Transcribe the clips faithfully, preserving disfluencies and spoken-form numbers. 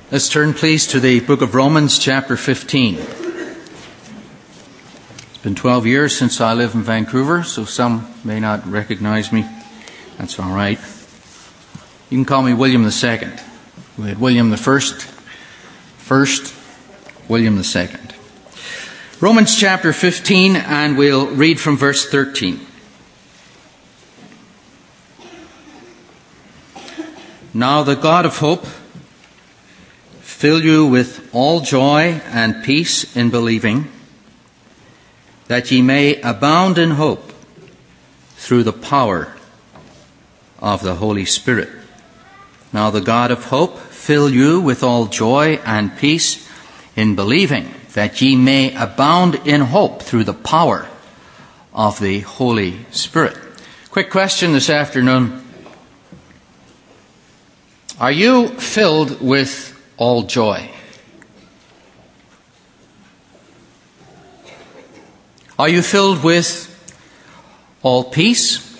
Let's turn, please, to the book of Romans, chapter fifteen. It's been twelve years since I live in Vancouver, so some may not recognize me. That's all right. You can call me William the Second. We had William the First, First, William the Second. Romans chapter fifteen, and we'll read from verse thirteen. Now the God of hope fill you with all joy and peace in believing, that ye may abound in hope through the power of the Holy Spirit. Now the God of hope fill you with all joy and peace in believing, that ye may abound in hope through the power of the Holy Spirit. Quick question this afternoon. Are you filled with all joy? Are you filled with all peace?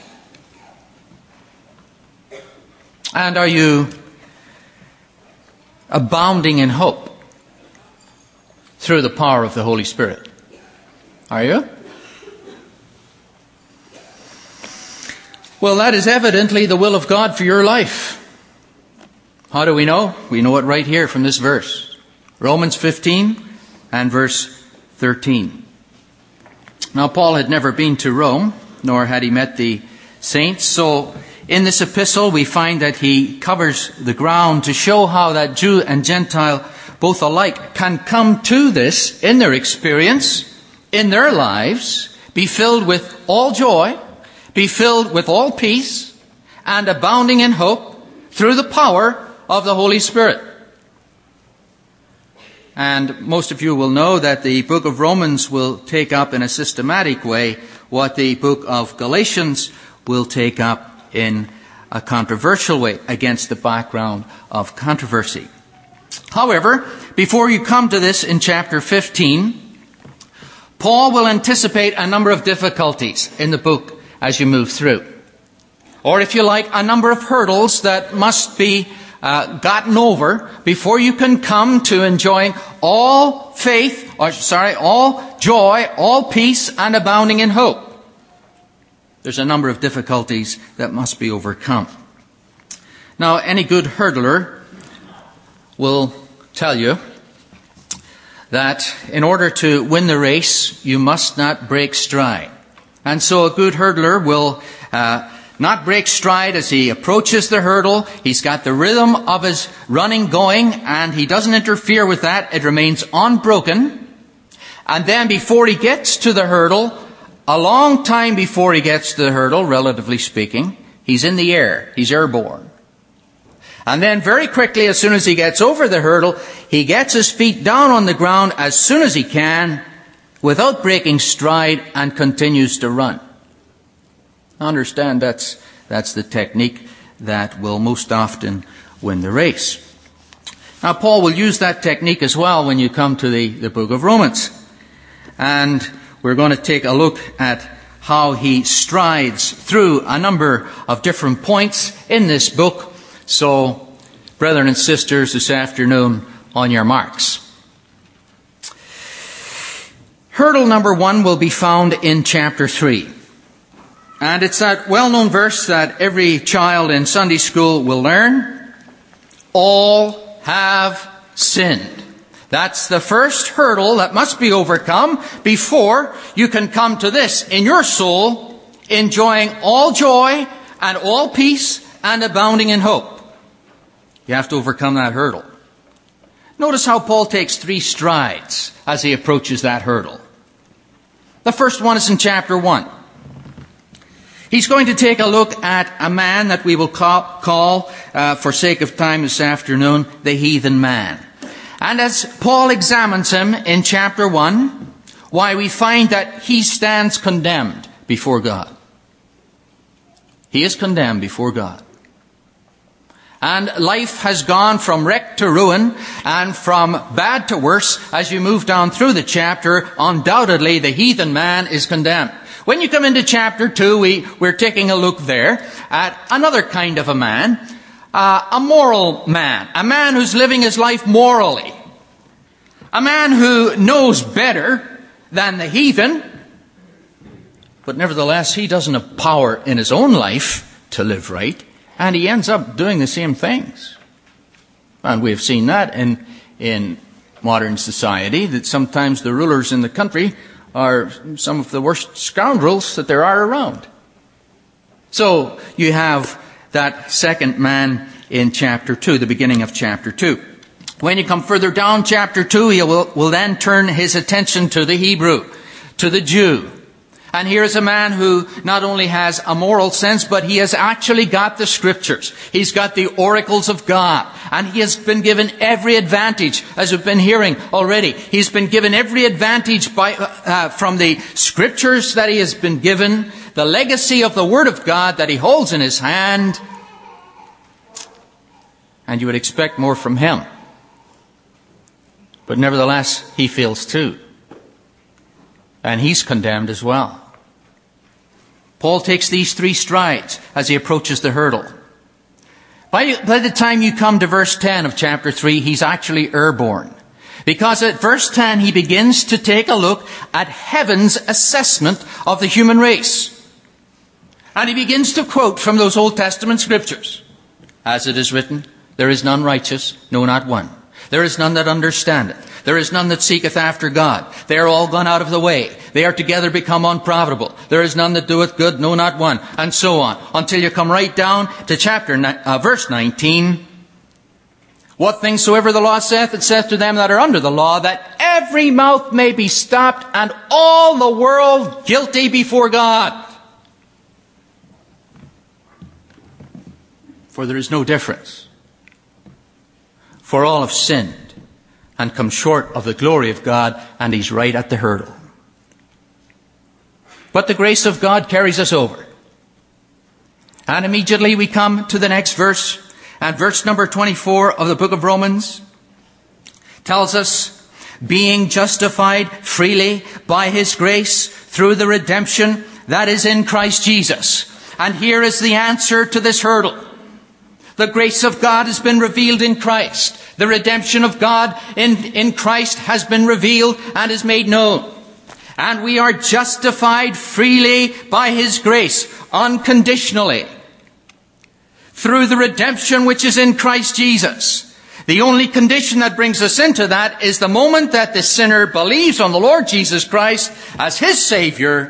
And are you abounding in hope through the power of the Holy Spirit? Are you? Well, that is evidently the will of God for your life. How do we know? We know it right here from this verse. Romans fifteen and verse thirteen. Now, Paul had never been to Rome, nor had he met the saints. So, in this epistle, we find that he covers the ground to show how that Jew and Gentile, both alike, can come to this in their experience, in their lives, be filled with all joy, be filled with all peace, and abounding in hope through the power of the Holy Spirit. And most of you will know that the book of Romans will take up in a systematic way what the book of Galatians will take up in a controversial way against the background of controversy. However, before you come to this in chapter fifteen, Paul will anticipate a number of difficulties in the book as you move through. Or if you like, a number of hurdles that must be Uh, gotten over before you can come to enjoying all faith, or sorry, all joy, all peace, and abounding in hope. There's a number of difficulties that must be overcome. Now, any good hurdler will tell you that in order to win the race, you must not break stride. And so a good hurdler will uh, not break stride as he approaches the hurdle. He's got the rhythm of his running going, and he doesn't interfere with that. It remains unbroken. And then before he gets to the hurdle, a long time before he gets to the hurdle, relatively speaking, he's in the air. He's airborne. And then very quickly, as soon as he gets over the hurdle, he gets his feet down on the ground as soon as he can, without breaking stride, and continues to run. Understand that's that's the technique that will most often win the race. Now, Paul will use that technique as well when you come to the, the book of Romans. And we're going to take a look at how he strides through a number of different points in this book. So, brethren and sisters, this afternoon, on your marks. Hurdle number one will be found in chapter three. And it's that well-known verse that every child in Sunday school will learn. All have sinned. That's the first hurdle that must be overcome before you can come to this in your soul, enjoying all joy and all peace and abounding in hope. You have to overcome that hurdle. Notice how Paul takes three strides as he approaches that hurdle. The first one is in chapter one. He's going to take a look at a man that we will call, call uh, for sake of time this afternoon, the heathen man. And as Paul examines him in chapter one, why we find that he stands condemned before God. He is condemned before God. And life has gone from wreck to ruin and from bad to worse as you move down through the chapter. Undoubtedly, the heathen man is condemned. When you come into chapter two, we, we're taking a look there at another kind of a man, uh, a moral man, a man who's living his life morally, a man who knows better than the heathen, but nevertheless he doesn't have power in his own life to live right, and he ends up doing the same things. And we've seen that in, in modern society, that sometimes the rulers in the country are some of the worst scoundrels that there are around. So you have that second man in chapter two, the beginning of chapter two. When you come further down chapter two, he will, will then turn his attention to the Hebrew, to the Jew. And here's a man who not only has a moral sense, but he has actually got the Scriptures. He's got the oracles of God. And he has been given every advantage, as we've been hearing already. He's been given every advantage by, uh, from the Scriptures that he has been given, the legacy of the Word of God that he holds in his hand. And you would expect more from him. But nevertheless, he fails too. And he's condemned as well. Paul takes these three strides as he approaches the hurdle. By, by the time you come to verse ten of chapter three, he's actually airborne. Because at verse ten, he begins to take a look at heaven's assessment of the human race. And he begins to quote from those Old Testament scriptures. As it is written, there is none righteous, no, not one. There is none that understandeth. There is none that seeketh after God. They are all gone out of the way. They are together become unprofitable. There is none that doeth good, no, not one. And so on. Until you come right down to chapter, uh, verse nineteen. What things soever the law saith, it saith to them that are under the law, that every mouth may be stopped, and all the world guilty before God. For there is no difference. For all have sinned and come short of the glory of God, and he's right at the hurdle. But the grace of God carries us over. And immediately we come to the next verse, and verse number twenty-four of the book of Romans tells us, being justified freely by his grace through the redemption that is in Christ Jesus. And here is the answer to this hurdle. The grace of God has been revealed in Christ. The redemption of God in, in Christ has been revealed and is made known. And we are justified freely by his grace, unconditionally, through the redemption which is in Christ Jesus. The only condition that brings us into that is the moment that the sinner believes on the Lord Jesus Christ as his Savior.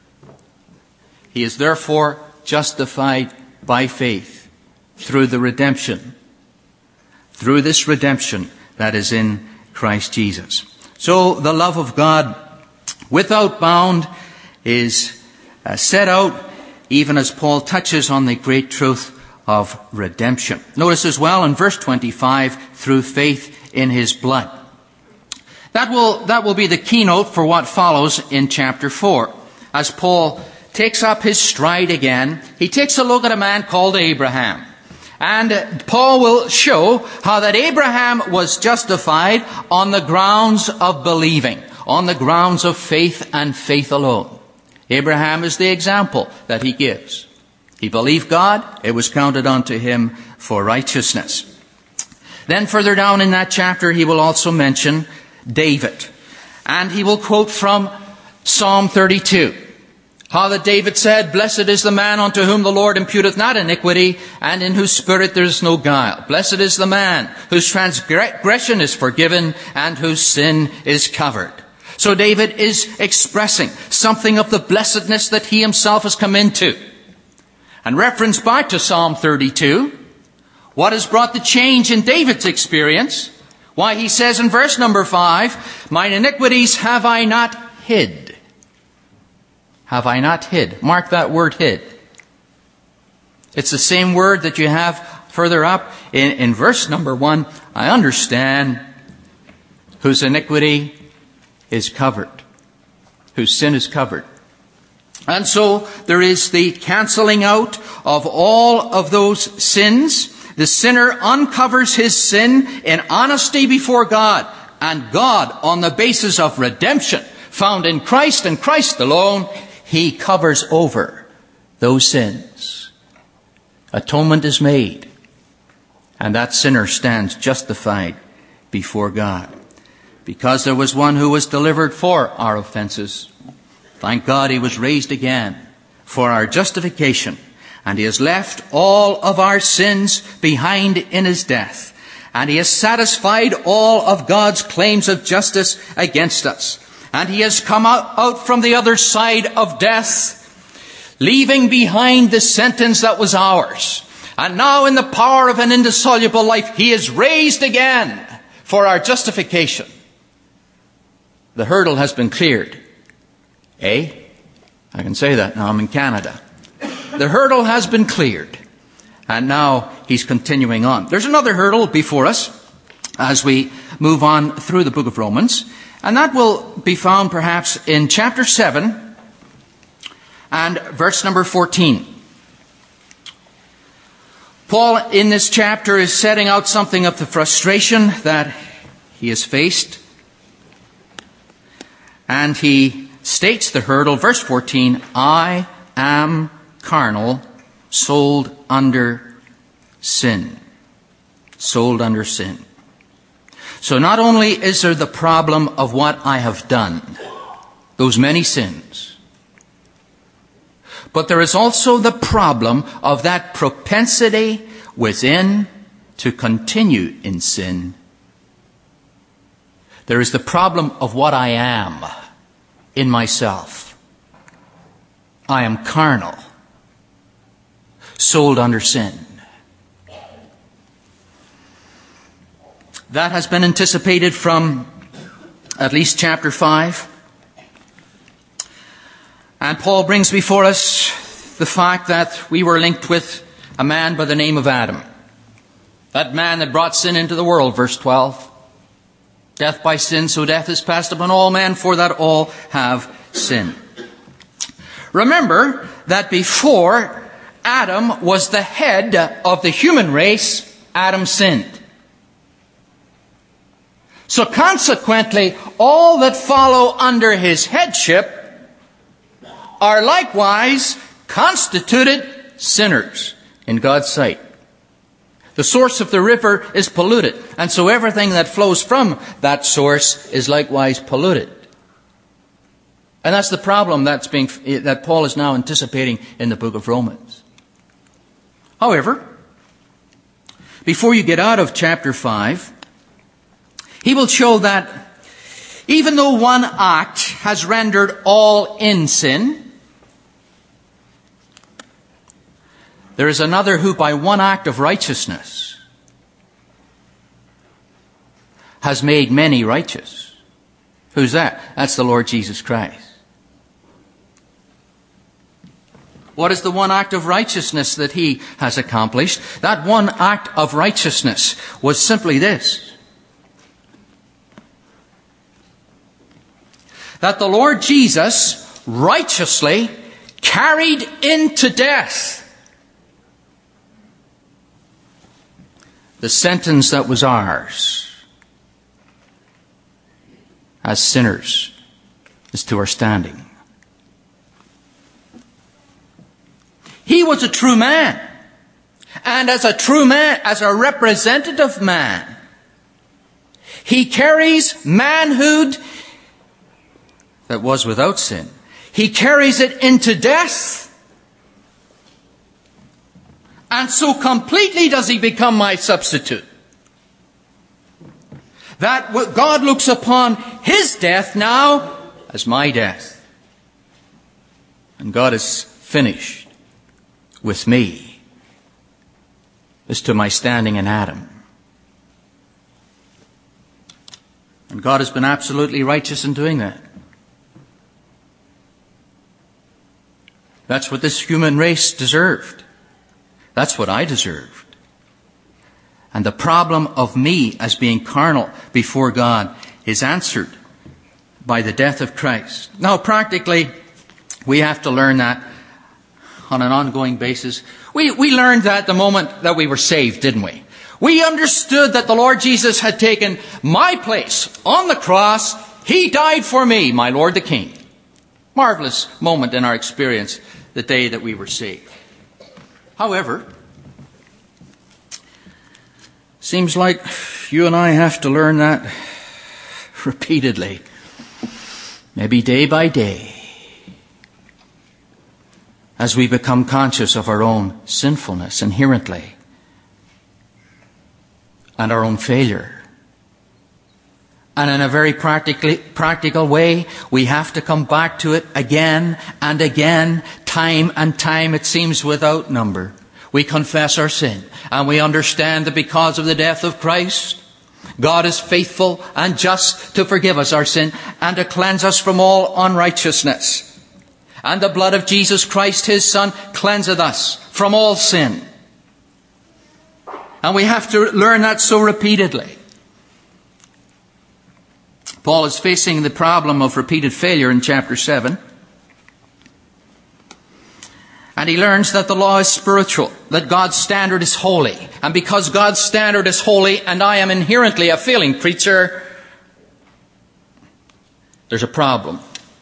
He is therefore justified by faith. Through the redemption. Through this redemption that is in Christ Jesus. So the love of God without bound is uh, set out even as Paul touches on the great truth of redemption. Notice as well in verse twenty-five, through faith in his blood. That will, that will be the keynote for what follows in chapter four. As Paul takes up his stride again, he takes a look at a man called Abraham. And Paul will show how that Abraham was justified on the grounds of believing, on the grounds of faith and faith alone. Abraham is the example that he gives. He believed God, it was counted unto him for righteousness. Then further down in that chapter, he will also mention David. And he will quote from Psalm thirty-two. How that David said, blessed is the man unto whom the Lord imputeth not iniquity, and in whose spirit there is no guile. Blessed is the man whose transgression is forgiven, and whose sin is covered. So David is expressing something of the blessedness that he himself has come into. And reference back to Psalm thirty-two, what has brought the change in David's experience? Why, he says in verse number five, mine iniquities have I not hid. Have I not hid? Mark that word hid. It's the same word that you have further up in, in verse number one. I understand whose iniquity is covered, whose sin is covered. And so there is the cancelling out of all of those sins. The sinner uncovers his sin in honesty before God, and God, on the basis of redemption found in Christ and Christ alone, he covers over those sins. Atonement is made. And that sinner stands justified before God. Because there was one who was delivered for our offenses. Thank God he was raised again for our justification. And he has left all of our sins behind in his death. And he has satisfied all of God's claims of justice against us. And he has come out, out from the other side of death, leaving behind the sentence that was ours. And now in the power of an indissoluble life, he is raised again for our justification. The hurdle has been cleared. Eh? I can say that now. I'm in Canada. The hurdle has been cleared. And now he's continuing on. There's another hurdle before us as we move on through the book of Romans. And that will be found perhaps in chapter seven and verse number fourteen. Paul in this chapter is setting out something of the frustration that he has faced. And he states the hurdle, verse fourteen, I am carnal, sold under sin. Sold under sin. So not only is there the problem of what I have done, those many sins, but there is also the problem of that propensity within to continue in sin. There is the problem of what I am in myself. I am carnal, sold under sin. That has been anticipated from at least chapter five. And Paul brings before us the fact that we were linked with a man by the name of Adam. That man that brought sin into the world, verse twelve. Death by sin, so death is passed upon all men, for that all have sinned. Remember that before Adam was the head of the human race, Adam sinned. So consequently, all that follow under his headship are likewise constituted sinners in God's sight. The source of the river is polluted, and so everything that flows from that source is likewise polluted. And that's the problem that's being, that Paul is now anticipating in the book of Romans. However, before you get out of chapter five, he will show that even though one act has rendered all in sin, there is another who by one act of righteousness has made many righteous. Who's that? That's the Lord Jesus Christ. What is the one act of righteousness that he has accomplished? That one act of righteousness was simply this: that the Lord Jesus righteously carried into death the sentence that was ours as sinners as to our standing. He was a true man. And as a true man, as a representative man, he carries manhood that was without sin. He carries it into death. And so completely does he become my substitute, that God looks upon his death now as my death. And God is finished with me as to my standing in Adam. And God has been absolutely righteous in doing that. That's what this human race deserved. That's what I deserved. And the problem of me as being carnal before God is answered by the death of Christ. Now, practically, we have to learn that on an ongoing basis. We, we learned that the moment that we were saved, didn't we? We understood that the Lord Jesus had taken my place on the cross. He died for me, my Lord the King. Marvelous moment in our experience the day that we were saved. However, Seems like you and I have to learn that repeatedly, maybe day by day, as we become conscious of our own sinfulness inherently and our own failure. And in a very practically, practical way, we have to come back to it again and again, time and time, it seems, without number. We confess our sin, and we understand that because of the death of Christ, God is faithful and just to forgive us our sin and to cleanse us from all unrighteousness. And the blood of Jesus Christ, His Son, cleanseth us from all sin. And we have to learn that so repeatedly. Paul is facing the problem of repeated failure in chapter seven. And he learns that the law is spiritual, that God's standard is holy. And because God's standard is holy and I am inherently a failing creature, there's a problem.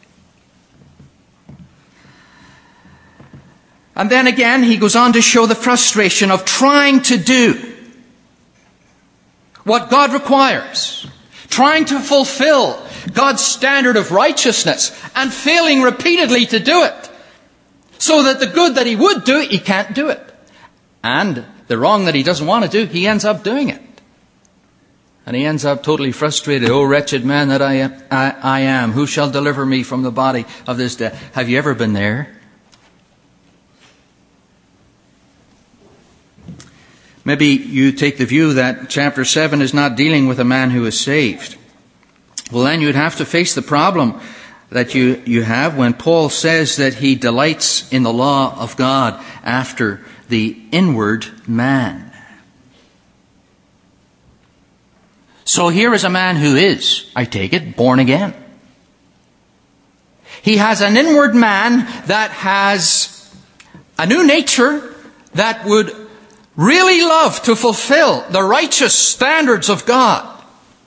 And then again, he goes on to show the frustration of trying to do what God requires, trying to fulfill God's standard of righteousness and failing repeatedly to do it. So that the good that he would do, he can't do it. And the wrong that he doesn't want to do, he ends up doing it. And he ends up totally frustrated. Oh, wretched man that I am, I, I am, who shall deliver me from the body of this death? Have you ever been there? Maybe you take the view that chapter seven is not dealing with a man who is saved. Well, then you'd have to face the problem that you, you have when Paul says that he delights in the law of God after the inward man. So here is a man who is, I take it, born again. He has an inward man that has a new nature that would really love to fulfill the righteous standards of God.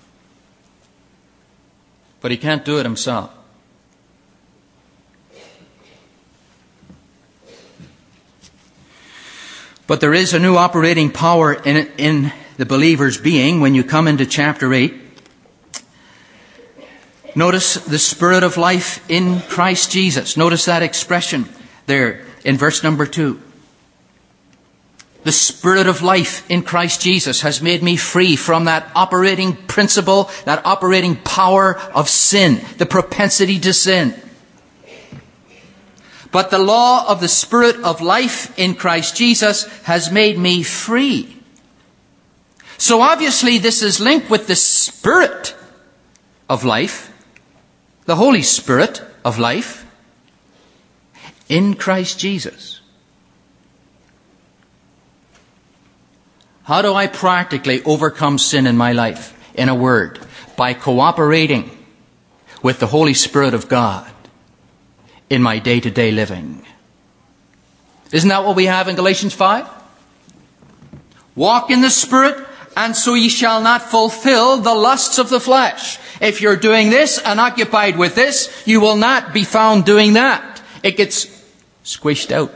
But he can't do it himself. But there is a new operating power in it, in the believer's being when you come into chapter eight. Notice the Spirit of life in Christ Jesus. Notice that expression there in verse number two. The Spirit of life in Christ Jesus has made me free from that operating principle, that operating power of sin, the propensity to sin. But the law of the Spirit of life in Christ Jesus has made me free. So obviously this is linked with the Spirit of life, the Holy Spirit of life in Christ Jesus. How do I practically overcome sin in my life? In a word, by cooperating with the Holy Spirit of God in my day-to-day living. Isn't that what we have in Galatians five? Walk in the Spirit, and so ye shall not fulfill the lusts of the flesh. If you're doing this and occupied with this, you will not be found doing that. It gets squished out.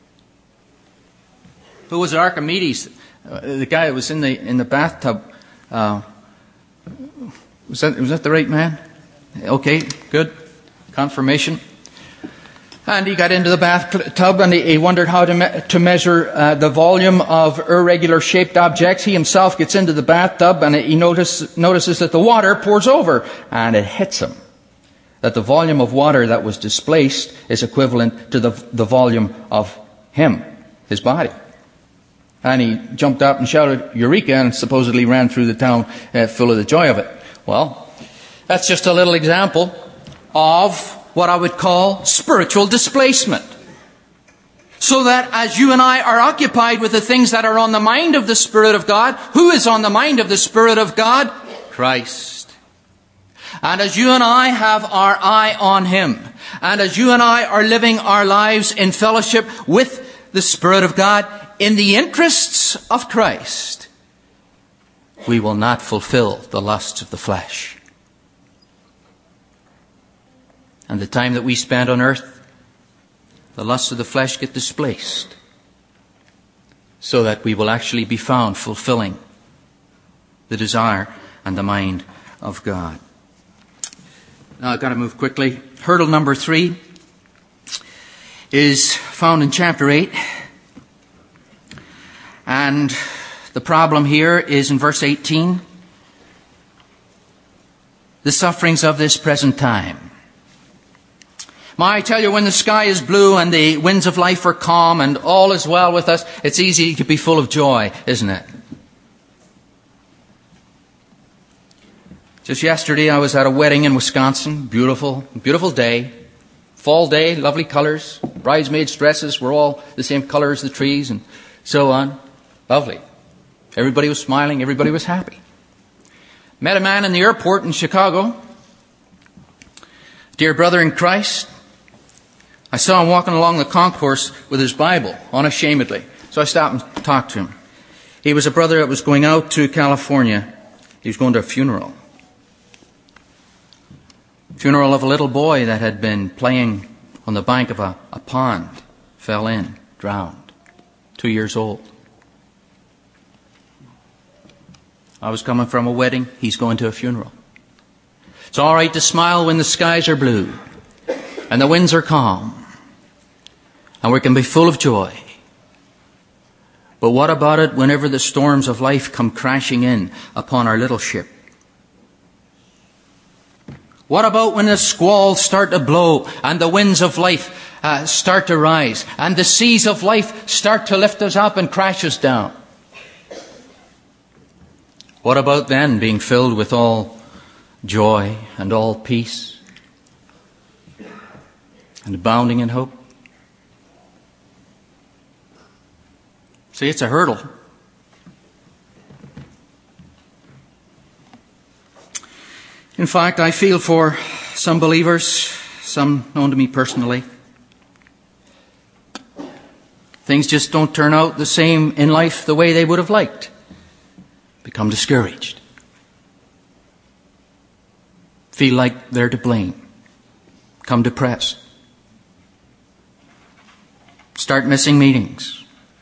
Who was Archimedes? Uh, the guy that was in the in the bathtub. Uh, was that was that the right man? Okay, good. Confirmation. And he got into the bathtub and he, he wondered how to, me- to measure uh, the volume of irregular shaped objects. He himself gets into the bathtub and he notice, notices that the water pours over, and it hits him that the volume of water that was displaced is equivalent to the, the volume of him, his body. And he jumped up and shouted, "Eureka," and supposedly ran through the town uh, full of the joy of it. Well, that's just a little example of what I would call spiritual displacement. So that as you and I are occupied with the things that are on the mind of the Spirit of God, who is on the mind of the Spirit of God? Christ. And as you and I have our eye on Him, and as you and I are living our lives in fellowship with the Spirit of God, in the interests of Christ, we will not fulfill the lusts of the flesh. And the time that we spend on earth, the lusts of the flesh get displaced, so that we will actually be found fulfilling the desire and the mind of God. Now I've got to move quickly. Hurdle number three is found in chapter eight. And the problem here is in verse eighteen. The sufferings of this present time. My, I tell you, when the sky is blue and the winds of life are calm and all is well with us, it's easy to be full of joy, isn't it? Just yesterday I was at a wedding in Wisconsin. Beautiful, beautiful day. Fall day, lovely colors. Bridesmaids' dresses were all the same color as the trees and so on. Lovely. Everybody was smiling. Everybody was happy. Met a man in the airport in Chicago. Dear brother in Christ. I saw him walking along the concourse with his Bible, unashamedly. So I stopped and talked to him. He was a brother that was going out to California. He was going to a funeral. Funeral of a little boy that had been playing on the bank of a, a pond. Fell in, drowned. Two years old. I was coming from a wedding. He's going to a funeral. It's all right to smile when the skies are blue and the winds are calm and we can be full of joy. But what about it whenever the storms of life come crashing in upon our little ship? What about when the squalls start to blow and the winds of life uh, start to rise and the seas of life start to lift us up and crash us down? What about then being filled with all joy and all peace and abounding in hope? See, it's a hurdle. In fact, I feel for some believers, some known to me personally. Things just don't turn out the same in life the way they would have liked. Become discouraged. Feel like they're to blame. Become depressed. Start missing meetings.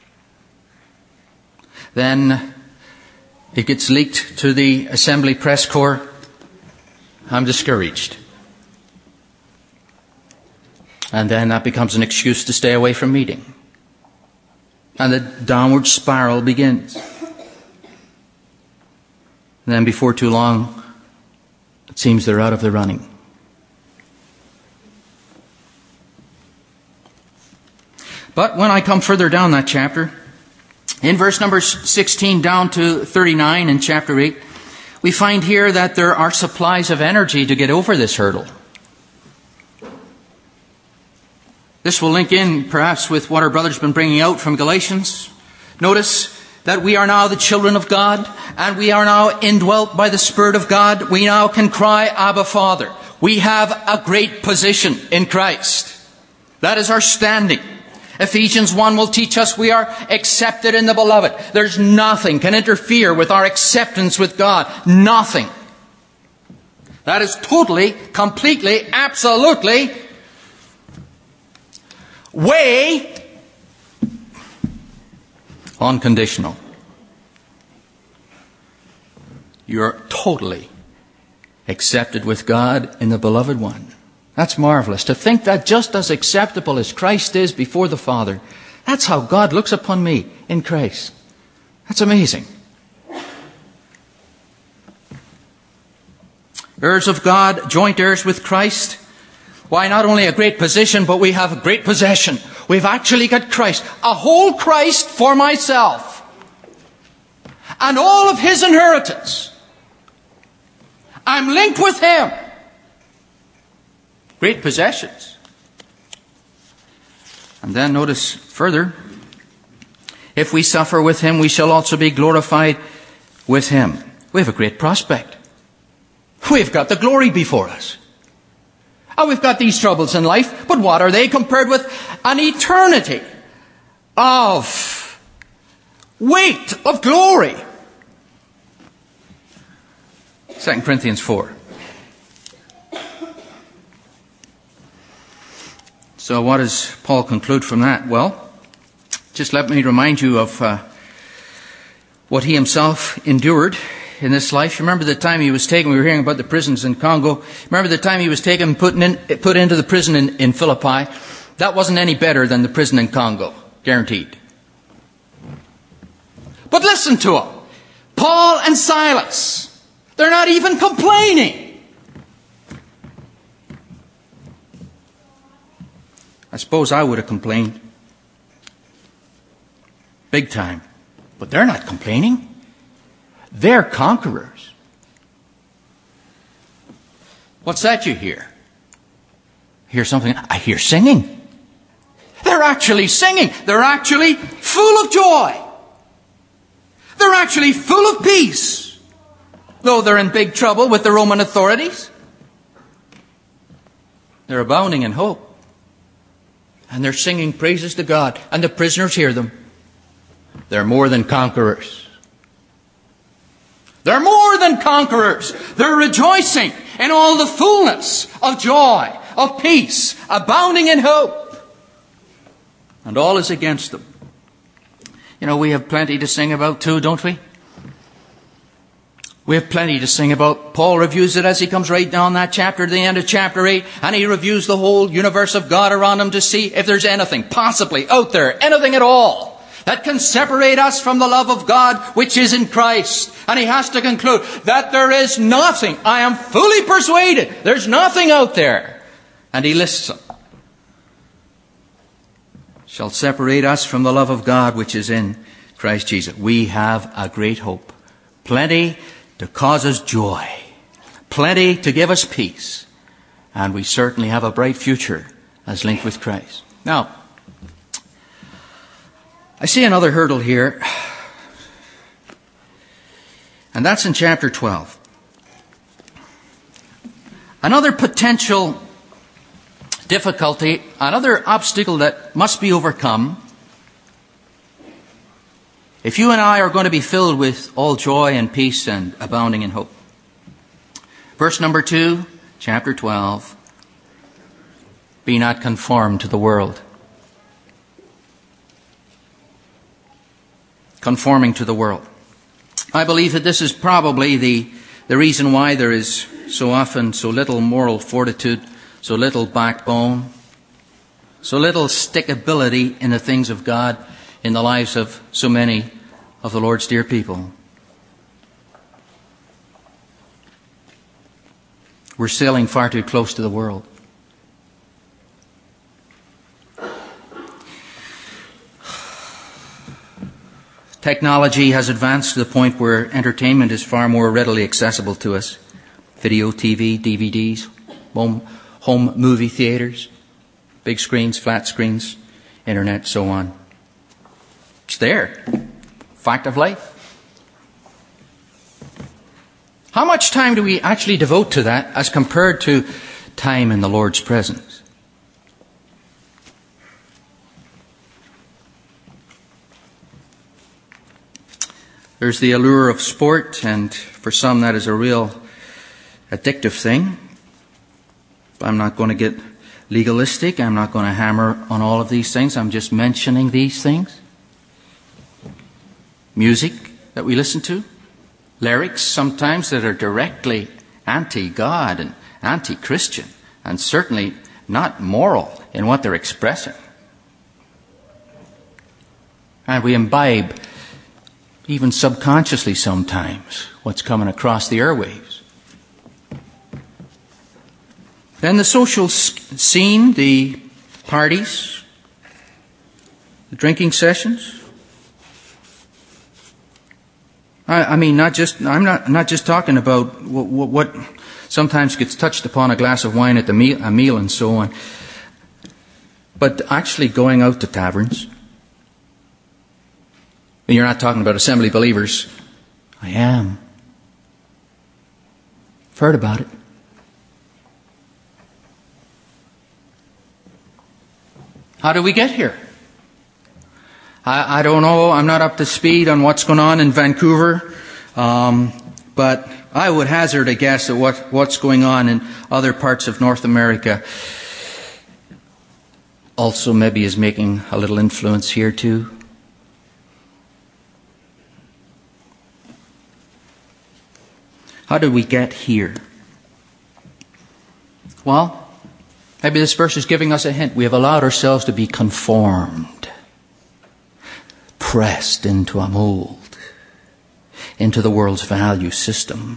Then it gets leaked to the assembly press corps. I'm discouraged. And then that becomes an excuse to stay away from meeting. And the downward spiral begins. And then before too long, it seems they're out of the running. But when I come further down that chapter, in verse number sixteen down to thirty-nine in chapter eight, we find here that there are supplies of energy to get over this hurdle. This will link in perhaps with what our brother's been bringing out from Galatians. Notice that we are now the children of God, and we are now indwelt by the Spirit of God. We now can cry, Abba, Father. We have a great position in Christ. That is our standing. Ephesians one will teach us we are accepted in the Beloved. There's nothing can interfere with our acceptance with God. Nothing. That is totally, completely, absolutely, way unconditional. You're totally accepted with God in the Beloved One. That's marvelous. To think that just as acceptable as Christ is before the Father, that's how God looks upon me in Christ. That's amazing. Heirs of God, joint heirs with Christ. Why, not only a great position, but we have a great possession. We've actually got Christ. A whole Christ for myself. And all of His inheritance. I'm linked with Him. Great possessions. And then notice further, if we suffer with Him, we shall also be glorified with Him. We have a great prospect. We've got the glory before us. Oh, we've got these troubles in life, but what are they compared with an eternity of weight of glory? Second Corinthians four. So what does Paul conclude from that? Well, just let me remind you of uh, what he himself endured in this life. You remember the time he was taken, we were hearing about the prisons in Congo. Remember the time he was taken, put, in, put into the prison in, in Philippi? That wasn't any better than the prison in Congo. Guaranteed. But listen to them. Paul and Silas. They're not even complaining. I suppose I would have complained. Big time. But they're not complaining. They're conquerors. What's that you hear? Hear something? I hear singing. They're actually singing. They're actually full of joy. They're actually full of peace. Though they're in big trouble with the Roman authorities. They're abounding in hope. And they're singing praises to God. And the prisoners hear them. They're more than conquerors. They're more than conquerors. They're rejoicing in all the fullness of joy, of peace, abounding in hope. And all is against them. You know, we have plenty to sing about too, don't we? We have plenty to sing about. Paul reviews it as he comes right down that chapter to the end of chapter eight, and he reviews the whole universe of God around him to see if there's anything possibly out there, anything at all, that can separate us from the love of God which is in Christ. And he has to conclude that there is nothing. I am fully persuaded there's nothing out there. And he lists them. Shall separate us from the love of God which is in Christ Jesus. We have a great hope. Plenty to cause us joy. Plenty to give us peace. And we certainly have a bright future as linked with Christ. Now, I see another hurdle here. And that's in chapter twelve. Another potential difficulty, another obstacle that must be overcome if you and I are going to be filled with all joy and peace and abounding in hope. Verse number two, chapter twelve. Be not conformed to the world. Conforming to the world. I believe that this is probably the, the reason why there is so often so little moral fortitude, so little backbone, so little stickability in the things of God in the lives of so many of the Lord's dear people. We're sailing far too close to the world. Technology has advanced to the point where entertainment is far more readily accessible to us. Video, T V, D V Ds, home, home movie theaters, big screens, flat screens, internet, so on. It's there. Fact of life. How much time do we actually devote to that as compared to time in the Lord's presence? There's the allure of sport, and for some that is a real addictive thing. I'm not going to get legalistic. I'm not going to hammer on all of these things. I'm just mentioning these things. Music that we listen to. Lyrics sometimes that are directly anti-God and anti-Christian, and certainly not moral in what they're expressing. And we imbibe, even subconsciously sometimes, what's coming across the airwaves. Then the social scene, the parties, the drinking sessions. I, I mean, not just I'm not not just talking about what, what, what sometimes gets touched upon, a glass of wine at the meal, a meal and so on, but actually going out to taverns. And you're not talking about assembly believers. I am. I've heard about it. How do we get here? I, I don't know. I'm not up to speed on what's going on in Vancouver. Um, but I would hazard a guess at what, what's going on in other parts of North America. Also maybe is making a little influence here too. How did we get here? Well, maybe this verse is giving us a hint. We have allowed ourselves to be conformed, pressed into a mold, into the world's value system,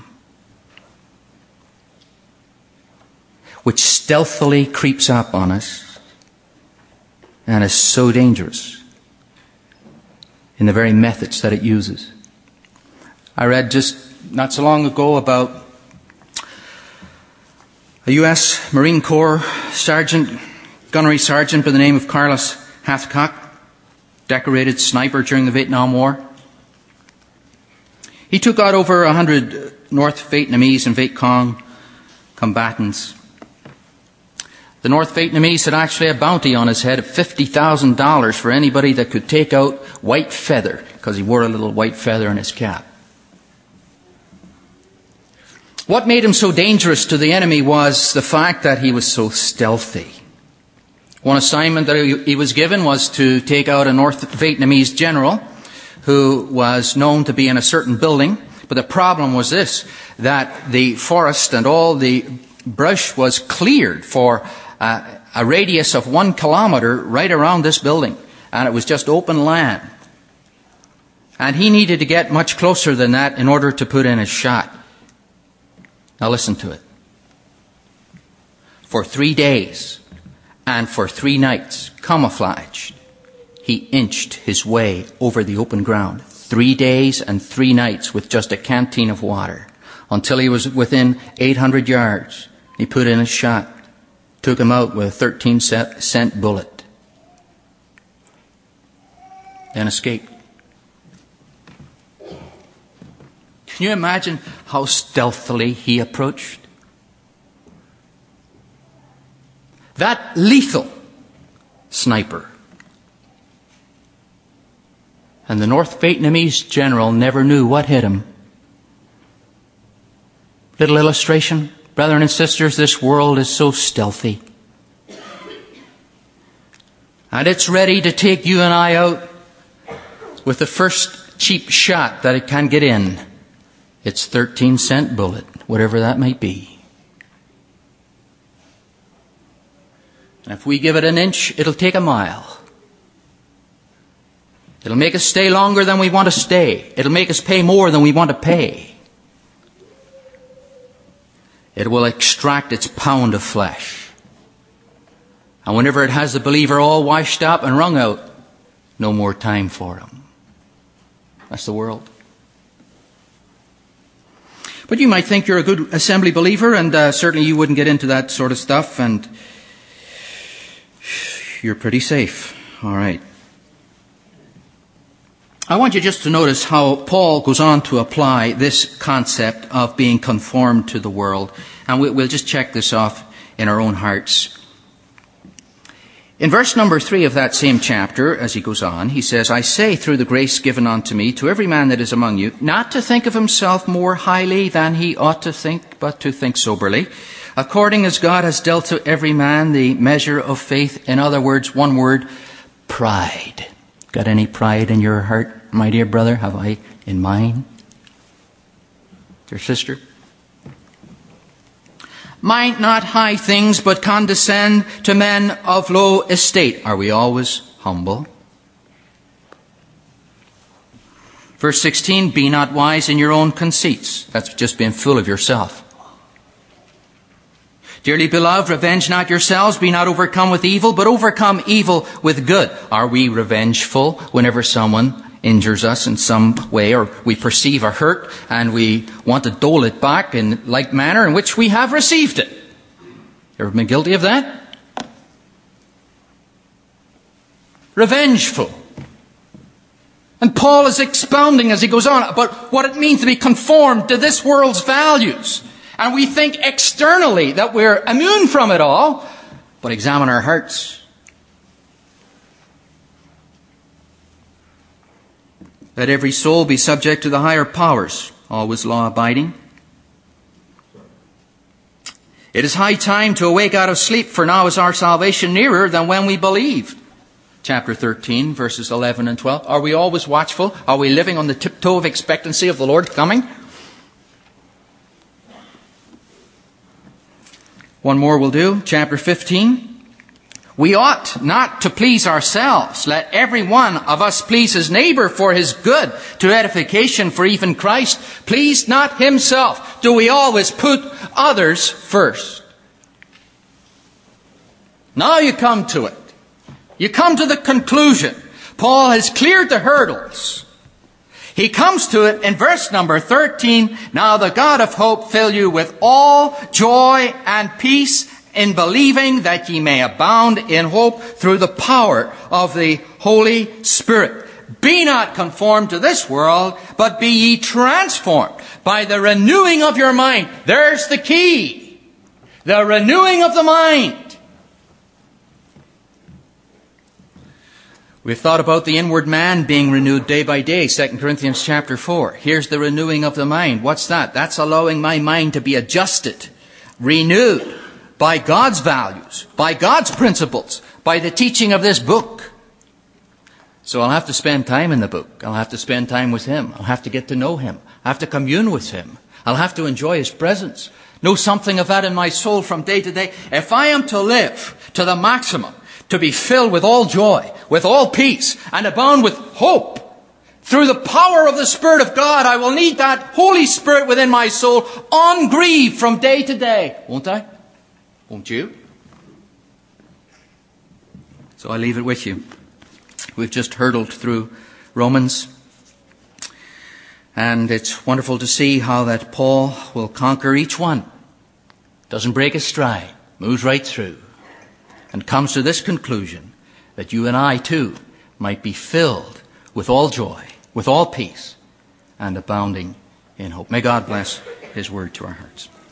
which stealthily creeps up on us and is so dangerous in the very methods that it uses. I read just not so long ago about a U S Marine Corps sergeant, gunnery sergeant by the name of Carlos Hathcock, decorated sniper during the Vietnam War. He took out over a hundred North Vietnamese and Viet Cong combatants. The North Vietnamese had actually a bounty on his head of fifty thousand dollars for anybody that could take out White Feather, because he wore a little white feather in his cap. What made him so dangerous to the enemy was the fact that he was so stealthy. One assignment that he was given was to take out a North Vietnamese general who was known to be in a certain building. But the problem was this, that the forest and all the brush was cleared for uh, a radius of one kilometer right around this building. And it was just open land. And he needed to get much closer than that in order to put in his shot. Now listen to it. For three days and for three nights, camouflaged, he inched his way over the open ground. Three days and three nights with just a canteen of water until he was within eight hundred yards. He put in a shot, took him out with a thirteen cent bullet, then escaped. Can you imagine how stealthily he approached? That lethal sniper. And the North Vietnamese general never knew what hit him. Little illustration. Brethren and sisters, this world is so stealthy. And it's ready to take you and I out with the first cheap shot that it can get in. It's thirteen cent bullet, whatever that might be. And if we give it an inch, it'll take a mile. It'll make us stay longer than we want to stay. It'll make us pay more than we want to pay. It will extract its pound of flesh. And whenever it has the believer all washed up and wrung out, no more time for him. That's the world. But you might think you're a good assembly believer, and uh, certainly you wouldn't get into that sort of stuff, and you're pretty safe. All right. I want you just to notice how Paul goes on to apply this concept of being conformed to the world. And we'll just check this off in our own hearts. In verse number three of that same chapter, as he goes on, he says, I say through the grace given unto me to every man that is among you, not to think of himself more highly than he ought to think, but to think soberly, according as God has dealt to every man the measure of faith. In other words, one word, pride. Got any pride in your heart, my dear brother? Have I in mine? Dear sister? Mind not high things, but condescend to men of low estate. Are we always humble? Verse sixteen, be not wise in your own conceits. That's just being full of yourself. Dearly beloved, revenge not yourselves, be not overcome with evil, but overcome evil with good. Are we revengeful whenever someone injures us in some way, or we perceive a hurt and we want to dole it back in like manner in which we have received it? Ever been guilty of that? Revengeful. And Paul is expounding as he goes on about what it means to be conformed to this world's values. And we think externally that we're immune from it all, but examine our hearts. Let every soul be subject to the higher powers, always law-abiding. It is high time to awake out of sleep, for now is our salvation nearer than when we believed. Chapter thirteen, verses eleven and twelve. Are we always watchful? Are we living on the tiptoe of expectancy of the Lord coming? One more will do. Chapter fifteen. We ought not to please ourselves. Let every one of us please his neighbor for his good, to edification, for even Christ pleased not himself. Do we always put others first? Now you come to it. You come to the conclusion. Paul has cleared the hurdles. He comes to it in verse number thirteen. Now the God of hope fill you with all joy and peace in believing, that ye may abound in hope through the power of the Holy Spirit. Be not conformed to this world, but be ye transformed by the renewing of your mind. There's the key. The renewing of the mind. We've thought about the inward man being renewed day by day, Second Corinthians chapter four. Here's the renewing of the mind. What's that? That's allowing my mind to be adjusted, renewed by God's values, by God's principles, by the teaching of this book. So I'll have to spend time in the book. I'll have to spend time with Him. I'll have to get to know Him. I'll have to commune with Him. I'll have to enjoy His presence. Know something of that in my soul from day to day. If I am to live to the maximum, to be filled with all joy, with all peace, and abound with hope, through the power of the Spirit of God, I will need that Holy Spirit within my soul ungrieved from day to day. Won't I? Won't you? So I leave it with you. We've just hurtled through Romans. And it's wonderful to see how that Paul will conquer each one. Doesn't break a stride. Moves right through. And comes to this conclusion, that you and I too might be filled with all joy, with all peace, and abounding in hope. May God bless His word to our hearts.